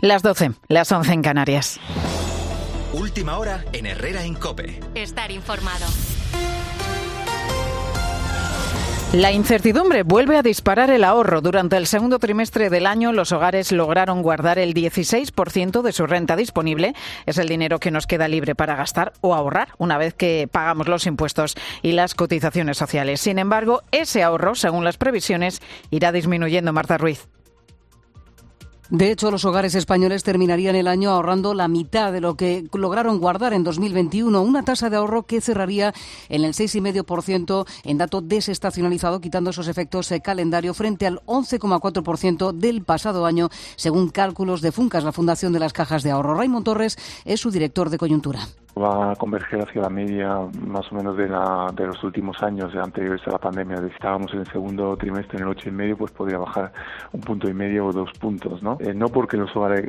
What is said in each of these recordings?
Las 12, las 11 en Canarias. Última hora en Herrera en COPE. Estar informado. La incertidumbre vuelve a disparar el ahorro. Durante el segundo trimestre del año, los hogares lograron guardar el 16% de su renta disponible. Es el dinero que nos queda libre para gastar o ahorrar una vez que pagamos los impuestos y las cotizaciones sociales. Sin embargo, ese ahorro, según las previsiones, irá disminuyendo. Marta Ruiz. De hecho, los hogares españoles terminarían el año ahorrando la mitad de lo que lograron guardar en 2021, una tasa de ahorro que cerraría en el 6,5% en dato desestacionalizado, quitando esos efectos calendario frente al 11,4% del pasado año, según cálculos de Funcas, la Fundación de las Cajas de Ahorro. Raimon Torres es su director de coyuntura. Va a converger hacia la media más o menos de los últimos años anteriores a la pandemia. Si estábamos en el segundo trimestre en el 8,5, pues podría bajar 1,5 puntos o 2 puntos, ¿no? No porque los hogares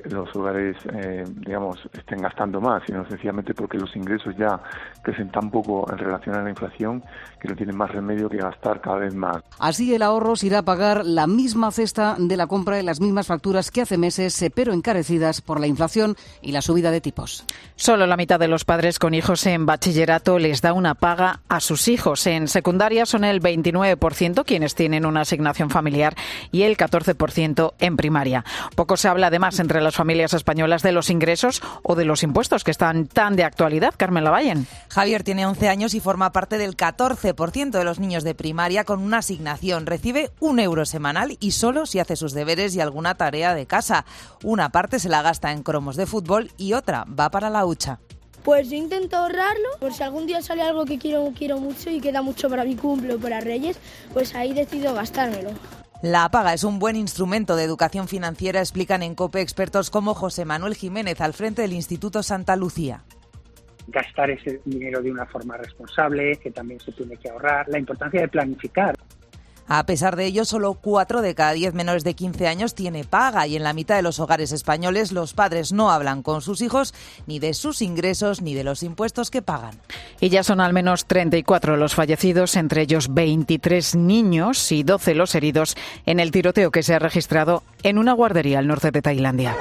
digamos, estén gastando más, sino sencillamente porque los ingresos ya crecen tan poco en relación a la inflación que no tienen más remedio que gastar cada vez más. Así el ahorro se irá a pagar la misma cesta de la compra de las mismas facturas que hace meses, pero encarecidas por la inflación y la subida de tipos. Solo la mitad de los padres con hijos en bachillerato les da una paga a sus hijos. En secundaria son el 29% quienes tienen una asignación familiar y el 14% en primaria. Poco se habla además entre las familias españolas de los ingresos o de los impuestos que están tan de actualidad. Carmen Lavallen. Javier tiene 11 años y forma parte del 14% de los niños de primaria con una asignación. Recibe 1 euro semanal y solo si hace sus deberes y alguna tarea de casa. Una parte se la gasta en cromos de fútbol y otra va para la hucha. Pues yo intento ahorrarlo, por si algún día sale algo que quiero mucho y queda mucho para mi cumple o para Reyes, pues ahí decido gastármelo. La paga es un buen instrumento de educación financiera, explican en COPE expertos como José Manuel Jiménez al frente del Instituto Santa Lucía. Gastar ese dinero de una forma responsable, que también se tiene que ahorrar, la importancia de planificar. A pesar de ello, solo 4 de cada 10 menores de 15 años tiene paga y en la mitad de los hogares españoles los padres no hablan con sus hijos ni de sus ingresos ni de los impuestos que pagan. Y ya son al menos 34 los fallecidos, entre ellos 23 niños y 12 los heridos en el tiroteo que se ha registrado en una guardería al norte de Tailandia.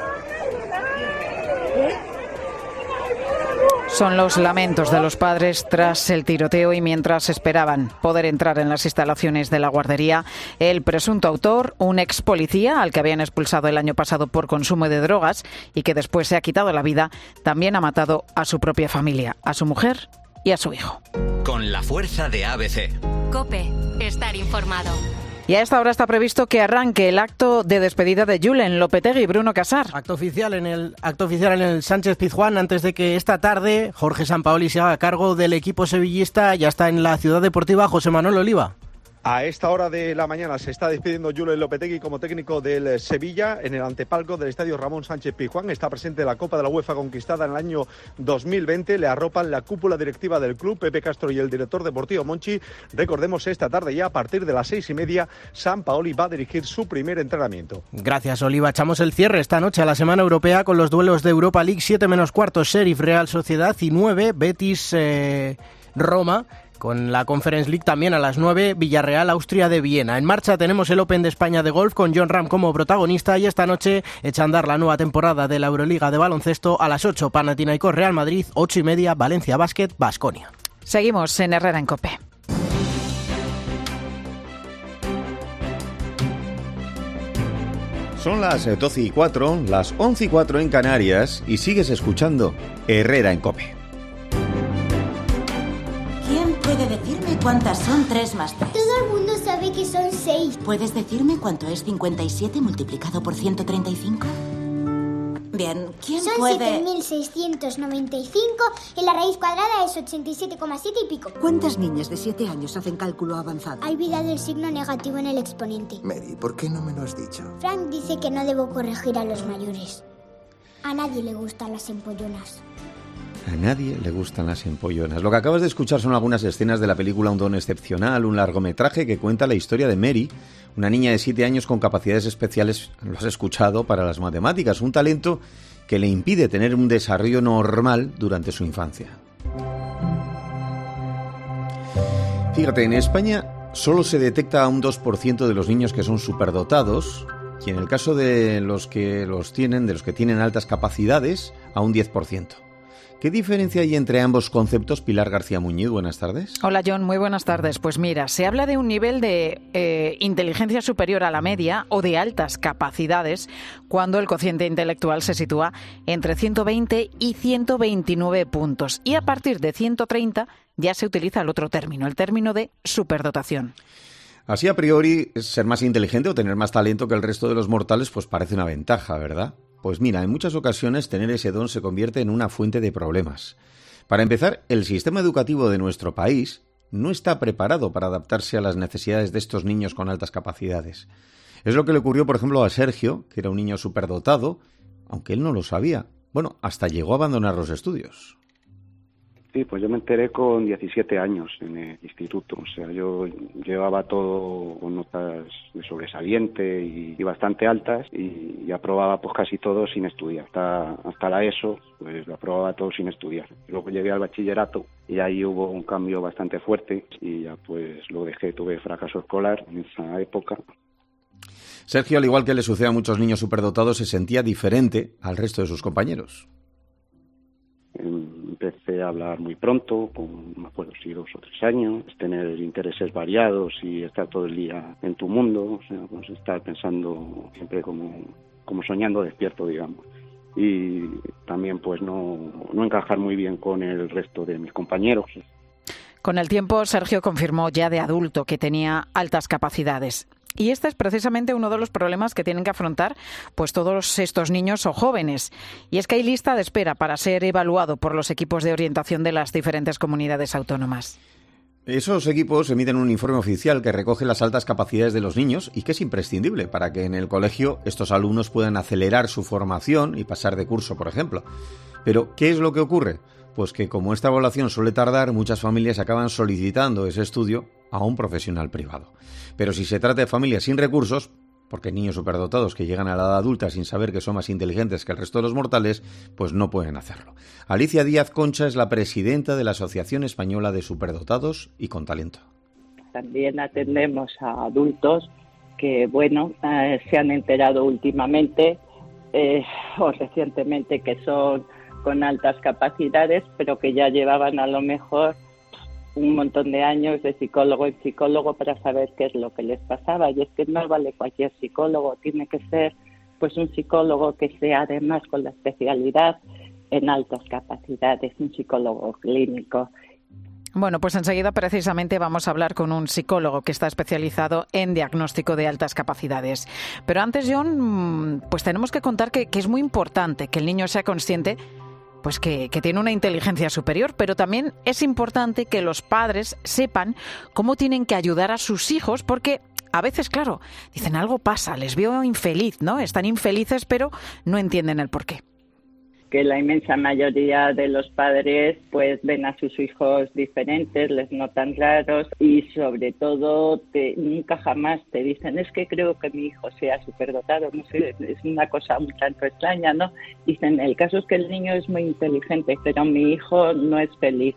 Son los lamentos de los padres tras el tiroteo y mientras esperaban poder entrar en las instalaciones de la guardería. El presunto autor, un ex policía al que habían expulsado el año pasado por consumo de drogas y que después se ha quitado la vida, también ha matado a su propia familia, a su mujer y a su hijo. Con la fuerza de ABC. COPE. Estar informado. Y a esta hora está previsto que arranque el acto de despedida de Julen Lopetegui. Bruno Casar. Acto oficial en el Sánchez Pizjuán antes de que esta tarde Jorge Sampaoli se haga cargo del equipo sevillista. Ya está en la Ciudad Deportiva José Manuel Oliva. A esta hora de la mañana se está despidiendo Julen Lopetegui como técnico del Sevilla en el antepalco del estadio Ramón Sánchez Pizjuán. Está presente la Copa de la UEFA conquistada en el año 2020. Le arropan la cúpula directiva del club, Pepe Castro y el director deportivo Monchi. Recordemos, esta tarde ya a partir de las 6:30, Sampaoli va a dirigir su primer entrenamiento. Gracias, Oliva. Echamos el cierre esta noche a la Semana Europea con los duelos de Europa League. 7 menos cuarto, Sheriff Real Sociedad y 9, Betis Roma. Con la Conference League también a las 9, Villarreal, Austria de Viena. En marcha tenemos el Open de España de golf con Jon Rahm como protagonista y esta noche echa a andar la nueva temporada de la Euroliga de baloncesto a las 8, Panathinaikos Real Madrid, 8:30, Valencia Basket, Baskonia. Seguimos en Herrera en COPE. Son las 12:04, las 11:04 en Canarias y sigues escuchando Herrera en COPE. ¿Quién puede decirme cuántas son 3 más 3? Todo el mundo sabe que son 6. ¿Puedes decirme cuánto es 57 multiplicado por 135? Bien, ¿quién son puede...? Son 7.695 y la raíz cuadrada es 87,7 y pico. ¿Cuántas niñas de 7 años hacen cálculo avanzado? Ha olvidado el signo negativo en el exponente. Mary, ¿por qué no me lo has dicho? Frank dice que no debo corregir a los mayores. A nadie le gustan las empollonas. A nadie le gustan las empollonas. Lo que acabas de escuchar son algunas escenas de la película Un don excepcional, un largometraje que cuenta la historia de Mary, una niña de 7 años con capacidades especiales, lo has escuchado, para las matemáticas, un talento que le impide tener un desarrollo normal durante su infancia. Fíjate, en España solo se detecta a un 2% de los niños que son superdotados, y en el caso de los que tienen altas capacidades, a un 10%. ¿Qué diferencia hay entre ambos conceptos? Pilar García Muñiz, buenas tardes. Hola John, muy buenas tardes. Pues mira, se habla de un nivel de inteligencia superior a la media o de altas capacidades cuando el cociente intelectual se sitúa entre 120 y 129 puntos. Y a partir de 130 ya se utiliza el otro término, el término de superdotación. Así a priori, ser más inteligente o tener más talento que el resto de los mortales pues parece una ventaja, ¿verdad? Pues mira, en muchas ocasiones tener ese don se convierte en una fuente de problemas. Para empezar, el sistema educativo de nuestro país no está preparado para adaptarse a las necesidades de estos niños con altas capacidades. Es lo que le ocurrió, por ejemplo, a Sergio, que era un niño superdotado, aunque él no lo sabía. Bueno, hasta llegó a abandonar los estudios. Sí, pues yo me enteré con 17 años en el instituto. O sea, yo llevaba todo con notas de sobresaliente y bastante altas y aprobaba pues casi todo sin estudiar. Hasta la ESO, pues lo aprobaba todo sin estudiar. Luego llegué al bachillerato y ahí hubo un cambio bastante fuerte y ya pues lo dejé, tuve fracaso escolar en esa época. Sergio, al igual que le sucede a muchos niños superdotados, se sentía diferente al resto de sus compañeros. Empecé a hablar muy pronto, me acuerdo si 2 o 3 años, tener intereses variados y estar todo el día en tu mundo, o sea, pues estar pensando siempre como soñando despierto, digamos. Y también pues no encajar muy bien con el resto de mis compañeros. Con el tiempo, Sergio confirmó ya de adulto que tenía altas capacidades. Y este es precisamente uno de los problemas que tienen que afrontar pues todos estos niños o jóvenes. Y es que hay lista de espera para ser evaluado por los equipos de orientación de las diferentes comunidades autónomas. Esos equipos emiten un informe oficial que recoge las altas capacidades de los niños y que es imprescindible para que en el colegio estos alumnos puedan acelerar su formación y pasar de curso, por ejemplo. Pero, ¿qué es lo que ocurre? Pues que como esta evaluación suele tardar, muchas familias acaban solicitando ese estudio a un profesional privado. Pero si se trata de familias sin recursos, porque hay niños superdotados que llegan a la edad adulta sin saber que son más inteligentes que el resto de los mortales, pues no pueden hacerlo. Alicia Díaz Concha es la presidenta de la Asociación Española de Superdotados y con Talento. También atendemos a adultos que, se han enterado últimamente o recientemente que son con altas capacidades, pero que ya llevaban a lo mejor un montón de años de psicólogo en psicólogo para saber qué es lo que les pasaba. Y es que no vale cualquier psicólogo, tiene que ser pues un psicólogo que sea además con la especialidad en altas capacidades, un psicólogo clínico. Bueno, pues enseguida precisamente vamos a hablar con un psicólogo que está especializado en diagnóstico de altas capacidades. Pero antes, John, pues tenemos que contar que es muy importante que el niño sea consciente pues que tiene una inteligencia superior, pero también es importante que los padres sepan cómo tienen que ayudar a sus hijos, porque a veces, claro, dicen algo pasa, les veo infeliz, ¿no? Están infelices, pero no entienden el porqué. Que la inmensa mayoría de los padres pues ven a sus hijos diferentes, les notan raros y sobre todo nunca jamás te dicen es que creo que mi hijo sea superdotado, no sé, es una cosa un tanto extraña, ¿no? Dicen, el caso es que el niño es muy inteligente, pero mi hijo no es feliz.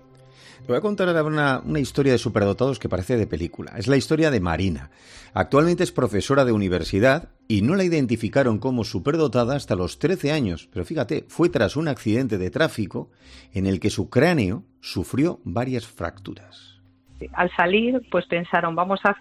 Te voy a contar ahora una historia de superdotados que parece de película. Es la historia de Marina. Actualmente es profesora de universidad y no la identificaron como superdotada hasta los 13 años. Pero fíjate, fue tras un accidente de tráfico en el que su cráneo sufrió varias fracturas. Al salir, pues pensaron, vamos a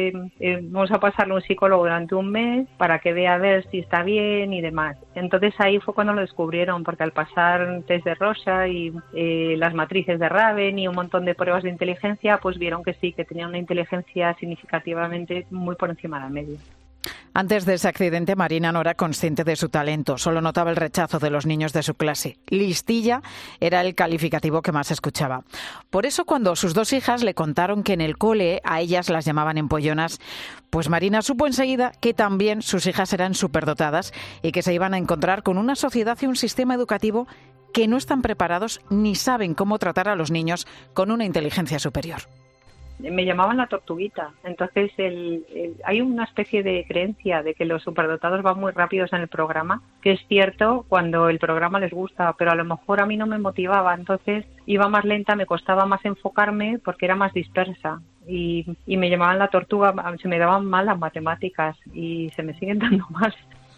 pasarle un psicólogo durante un mes para que vea a ver si está bien y demás. Entonces ahí fue cuando lo descubrieron, porque al pasar test de Rosa y las matrices de Raven y un montón de pruebas de inteligencia, pues vieron que sí, que tenía una inteligencia significativamente muy por encima de la media. Antes de ese accidente, Marina no era consciente de su talento, solo notaba el rechazo de los niños de su clase. Listilla era el calificativo que más escuchaba. Por eso, cuando sus 2 hijas le contaron que en el cole a ellas las llamaban empollonas, pues Marina supo enseguida que también sus hijas eran superdotadas y que se iban a encontrar con una sociedad y un sistema educativo que no están preparados ni saben cómo tratar a los niños con una inteligencia superior. Me llamaban la tortuguita. Entonces hay una especie de creencia de que los superdotados van muy rápidos en el programa, que es cierto cuando el programa les gusta, pero a lo mejor a mí no me motivaba, entonces iba más lenta, me costaba más enfocarme porque era más dispersa. y me llamaban la tortuga, se me daban mal las matemáticas y se me siguen dando mal.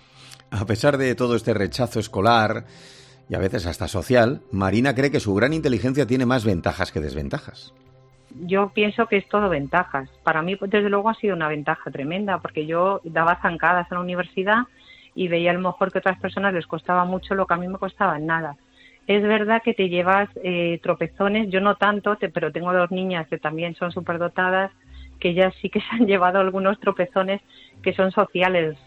A pesar de todo este rechazo escolar y a veces hasta social, Marina cree que su gran inteligencia tiene más ventajas que desventajas. Yo pienso que es todo ventajas. Para mí, desde luego, ha sido una ventaja tremenda, porque yo daba zancadas en la universidad y veía a lo mejor que a otras personas les costaba mucho lo que a mí me costaba nada. Es verdad que te llevas tropezones, yo no tanto, pero tengo 2 niñas que también son superdotadas, que ellas sí que se han llevado algunos tropezones que son sociales.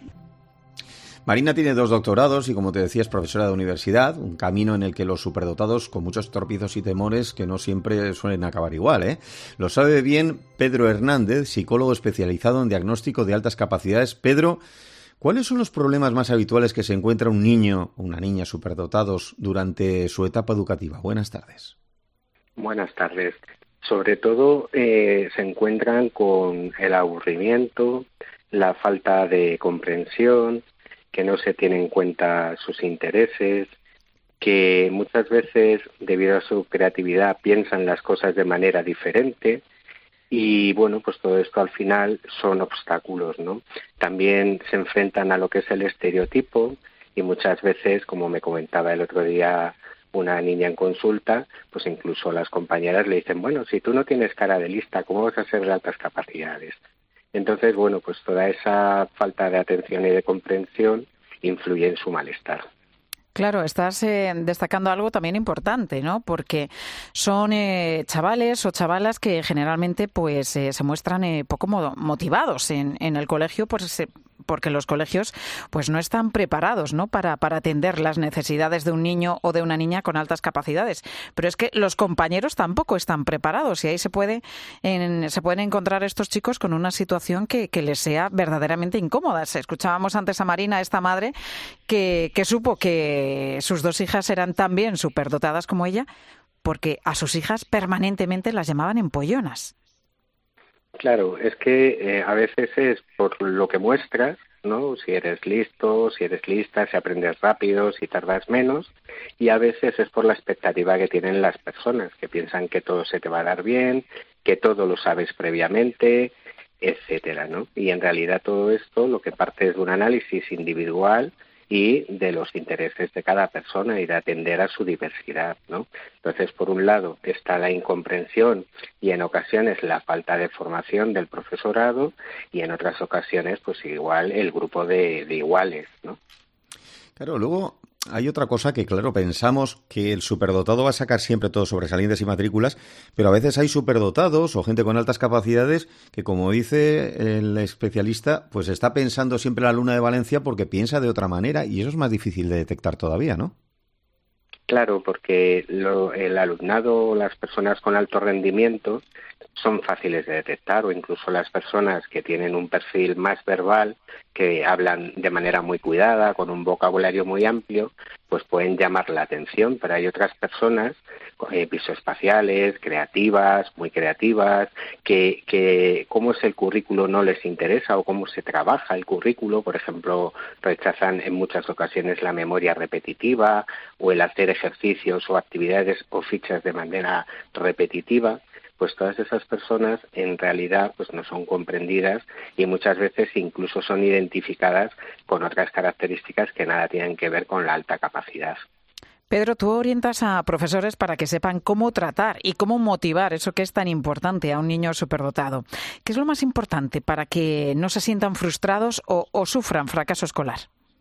Marina tiene 2 doctorados y, como te decía, es profesora de universidad, un camino en el que los superdotados, con muchos tropiezos y temores que no siempre suelen acabar igual, ¿eh? Lo sabe bien Pedro Hernández, psicólogo especializado en diagnóstico de altas capacidades. Pedro, ¿cuáles son los problemas más habituales que se encuentra un niño o una niña superdotados durante su etapa educativa? Buenas tardes. Buenas tardes. Sobre todo se encuentran con el aburrimiento, la falta de comprensión, que no se tienen en cuenta sus intereses, que muchas veces, debido a su creatividad, piensan las cosas de manera diferente y, bueno, pues todo esto al final son obstáculos, ¿no? También se enfrentan a lo que es el estereotipo y muchas veces, como me comentaba el otro día una niña en consulta, pues incluso las compañeras le dicen, bueno, si tú no tienes cara de lista, ¿cómo vas a ser de altas capacidades? Entonces, bueno, pues toda esa falta de atención y de comprensión influye en su malestar. Claro, estás destacando algo también importante, ¿no? Porque son chavales o chavalas que generalmente pues se muestran poco motivados en el colegio, pues porque los colegios pues no están preparados, ¿no? para atender las necesidades de un niño o de una niña con altas capacidades. Pero es que los compañeros tampoco están preparados y ahí se pueden encontrar estos chicos con una situación que les sea verdaderamente incómoda. Escuchábamos antes a Marina, esta madre, que supo que sus 2 hijas eran también superdotadas como ella, porque a sus hijas permanentemente las llamaban empollonas. Claro, es que a veces es por lo que muestras, ¿no? Si eres listo, si eres lista, si aprendes rápido, si tardas menos, y a veces es por la expectativa que tienen las personas, que piensan que todo se te va a dar bien, que todo lo sabes previamente, etcétera, ¿no? Y en realidad todo esto lo que parte es de un análisis individual y de los intereses de cada persona y de atender a su diversidad, ¿no? Entonces, por un lado está la incomprensión y en ocasiones la falta de formación del profesorado y en otras ocasiones, pues igual el grupo de iguales, ¿no? Claro, luego hay otra cosa que, claro, pensamos que el superdotado va a sacar siempre todos sobresalientes y matrículas, pero a veces hay superdotados o gente con altas capacidades que, como dice el especialista, pues está pensando siempre la Luna de Valencia porque piensa de otra manera y eso es más difícil de detectar todavía, ¿no? Claro, porque el alumnado, las personas con alto rendimiento son fáciles de detectar, o incluso las personas que tienen un perfil más verbal, que hablan de manera muy cuidada, con un vocabulario muy amplio, pues pueden llamar la atención, pero hay otras personas visoespaciales, creativas, muy creativas, que cómo es el currículo no les interesa o cómo se trabaja el currículo. Por ejemplo, rechazan en muchas ocasiones la memoria repetitiva o el hacer ejercicios o actividades o fichas de manera repetitiva. Pues todas esas personas en realidad pues no son comprendidas y muchas veces incluso son identificadas con otras características que nada tienen que ver con la alta capacidad. Pedro, tú orientas a profesores para que sepan cómo tratar y cómo motivar eso que es tan importante a un niño superdotado. ¿Qué es lo más importante para que no se sientan frustrados o sufran fracaso escolar?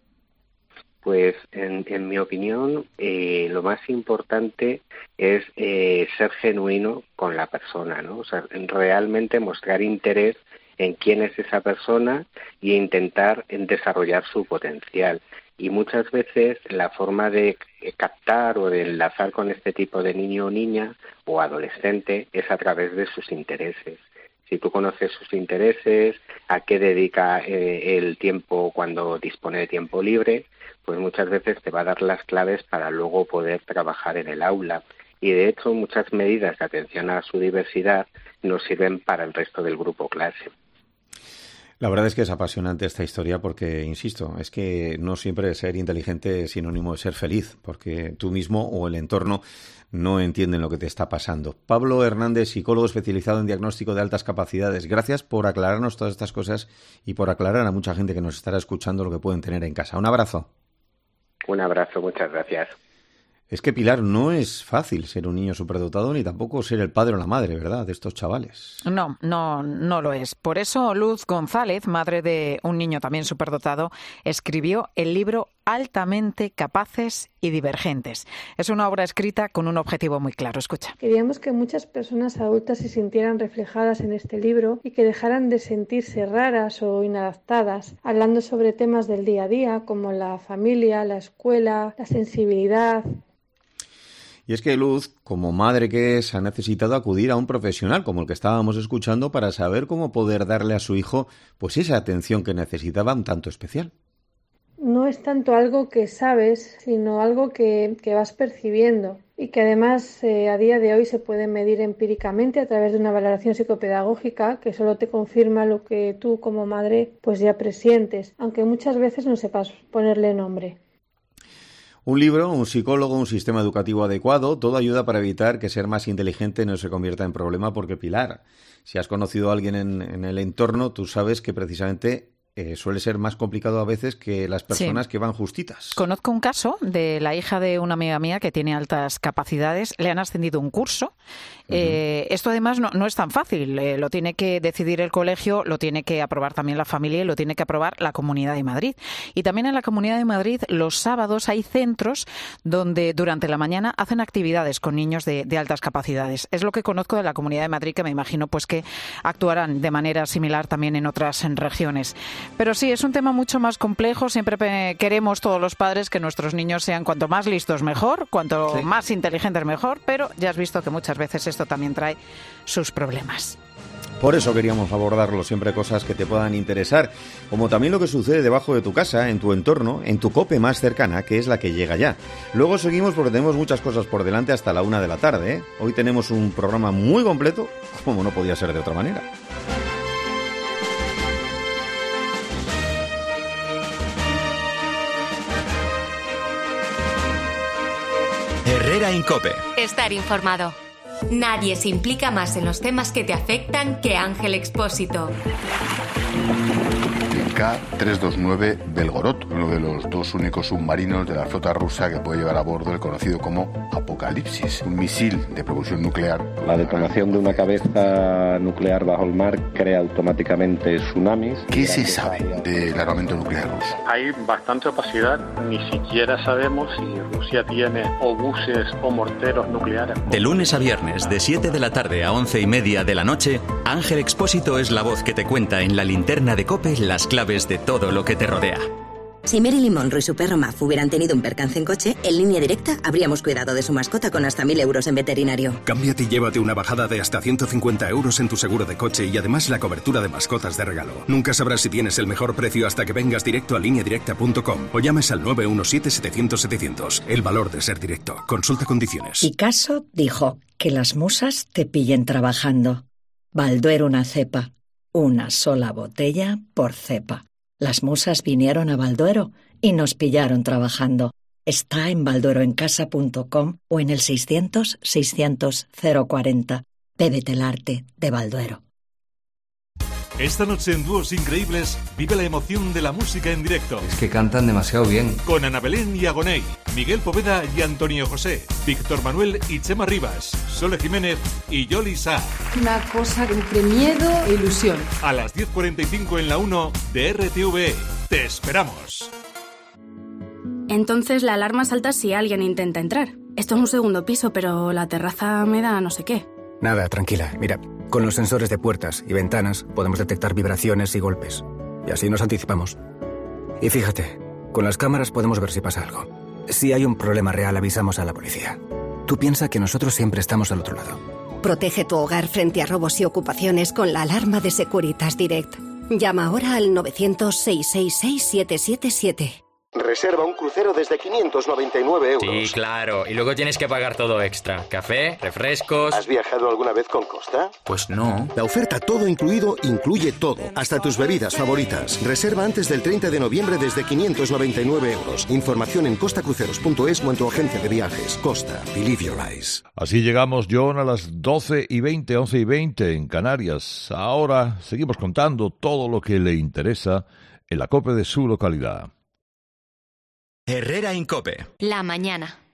Pues en mi opinión lo más importante es ser genuino con la persona, ¿no? O sea, realmente mostrar interés en quién es esa persona e intentar desarrollar su potencial. Y muchas veces la forma de captar o de enlazar con este tipo de niño o niña o adolescente es a través de sus intereses. Si tú conoces sus intereses, a qué dedica el tiempo cuando dispone de tiempo libre, pues muchas veces te va a dar las claves para luego poder trabajar en el aula. Y de hecho muchas medidas de atención a su diversidad nos sirven para el resto del grupo clase. La verdad es que es apasionante esta historia porque, insisto, es que no siempre ser inteligente es sinónimo de ser feliz, porque tú mismo o el entorno no entienden lo que te está pasando. Pablo Hernández, psicólogo especializado en diagnóstico de altas capacidades, gracias por aclararnos todas estas cosas y por aclarar a mucha gente que nos estará escuchando lo que pueden tener en casa. Un abrazo. Un abrazo, muchas gracias. Es que, Pilar, no es fácil ser un niño superdotado ni tampoco ser el padre o la madre, ¿verdad?, de estos chavales. No lo es. Por eso Luz González, madre de un niño también superdotado, escribió el libro Altamente Capaces y Divergentes. Es una obra escrita con un objetivo muy claro. Escucha. Queríamos que muchas personas adultas se sintieran reflejadas en este libro y que dejaran de sentirse raras o inadaptadas, hablando sobre temas del día a día como la familia, la escuela, la sensibilidad. Y es que Luz, como madre que es, ha necesitado acudir a un profesional como el que estábamos escuchando para saber cómo poder darle a su hijo pues esa atención que necesitaba un tanto especial. No es tanto algo que sabes, sino algo que vas percibiendo y que además a día de hoy se puede medir empíricamente a través de una valoración psicopedagógica que solo te confirma lo que tú como madre pues ya presientes, aunque muchas veces no sepas ponerle nombre. Un libro, un psicólogo, un sistema educativo adecuado, todo ayuda para evitar que ser más inteligente no se convierta en problema porque, Pilar, si has conocido a alguien en el entorno, tú sabes que precisamente suele ser más complicado a veces que las personas que van justitas. Conozco un caso de la hija de una amiga mía que tiene altas capacidades, le han ascendido un curso. Esto además no es tan fácil, lo tiene que decidir el colegio, lo tiene que aprobar también la familia y lo tiene que aprobar la Comunidad de Madrid. Y también en la Comunidad de Madrid los sábados hay centros donde durante la mañana hacen actividades con niños de altas capacidades. Es lo que conozco de la Comunidad de Madrid, que me imagino pues que actuarán de manera similar también en otras regiones. Pero sí, es un tema mucho más complejo. Siempre queremos todos los padres que nuestros niños sean cuanto más listos mejor, cuanto más inteligentes mejor, pero ya has visto que muchas veces esto también trae sus problemas. Por eso queríamos abordarlo, siempre cosas que te puedan interesar, como también lo que sucede debajo de tu casa, en tu entorno, en tu COPE más cercana, que es la que llega ya. Luego seguimos porque tenemos muchas cosas por delante hasta la 1 de la tarde, ¿eh? Hoy tenemos un programa muy completo, como no podía ser de otra manera. Herrera en COPE. Estar informado. Nadie se implica más en los temas que te afectan que Ángel Expósito. K-329 Belgorod, uno de los dos únicos submarinos de la flota rusa que puede llevar a bordo el conocido como Apocalipsis, un misil de propulsión nuclear. La detonación de una cabeza nuclear bajo el mar crea automáticamente tsunamis. ¿Qué se sabe del armamento nuclear ruso? Hay bastante opacidad, ni siquiera sabemos si Rusia tiene obuses o morteros nucleares. De lunes a viernes, de 7 de la tarde a 11:30 de la noche, Ángel Expósito es la voz que te cuenta en la linterna de COPE las claves de todo lo que te rodea. Si Marilyn Monroe y su perro Muff hubieran tenido un percance en coche, en Línea Directa habríamos cuidado de su mascota con hasta 1.000 euros en veterinario. Cámbiate y llévate una bajada de hasta 150 euros en tu seguro de coche y además la cobertura de mascotas de regalo. Nunca sabrás si tienes el mejor precio hasta que vengas directo a lineadirecta.com o llames al 917-700-700. El valor de ser directo. Consulta condiciones. Picasso dijo que las musas te pillen trabajando. Balduero una cepa. Una sola botella por cepa. Las musas vinieron a Balduero y nos pillaron trabajando. Está en baldueroencasa.com o en el 600-600-040. Bébete el arte de Balduero. Esta noche en Dúos Increíbles vive la emoción de la música en directo. Es que cantan demasiado bien. Con Ana Belén y Agoney, Miguel Poveda y Antonio José, Víctor Manuel y Chema Rivas, Sole Jiménez y Yoli Sa. Una cosa entre miedo e ilusión. A las 10:45 en la 1 de RTVE. ¡Te esperamos! Entonces la alarma salta si alguien intenta entrar. Esto es un segundo piso, pero la terraza me da no sé qué. Nada, tranquila. Mira, con los sensores de puertas y ventanas podemos detectar vibraciones y golpes. Y así nos anticipamos. Y fíjate, con las cámaras podemos ver si pasa algo. Si hay un problema real, avisamos a la policía. Tú piensa que nosotros siempre estamos al otro lado. Protege tu hogar frente a robos y ocupaciones con la alarma de Securitas Direct. Llama ahora al 900-666-777. reserva un crucero desde 599 euros. Sí, claro. Y luego tienes que pagar todo extra. Café, refrescos... ¿Has viajado alguna vez con Costa? Pues no. La oferta todo incluido incluye todo, hasta tus bebidas favoritas. Reserva antes del 30 de noviembre desde 599 euros. Información en costacruceros.es o en tu agencia de viajes. Costa. Believe your eyes. Así llegamos, John, a las 12:20, 11:20 en Canarias. Ahora seguimos contando todo lo que le interesa en la COPE de su localidad. Herrera en COPE. La mañana.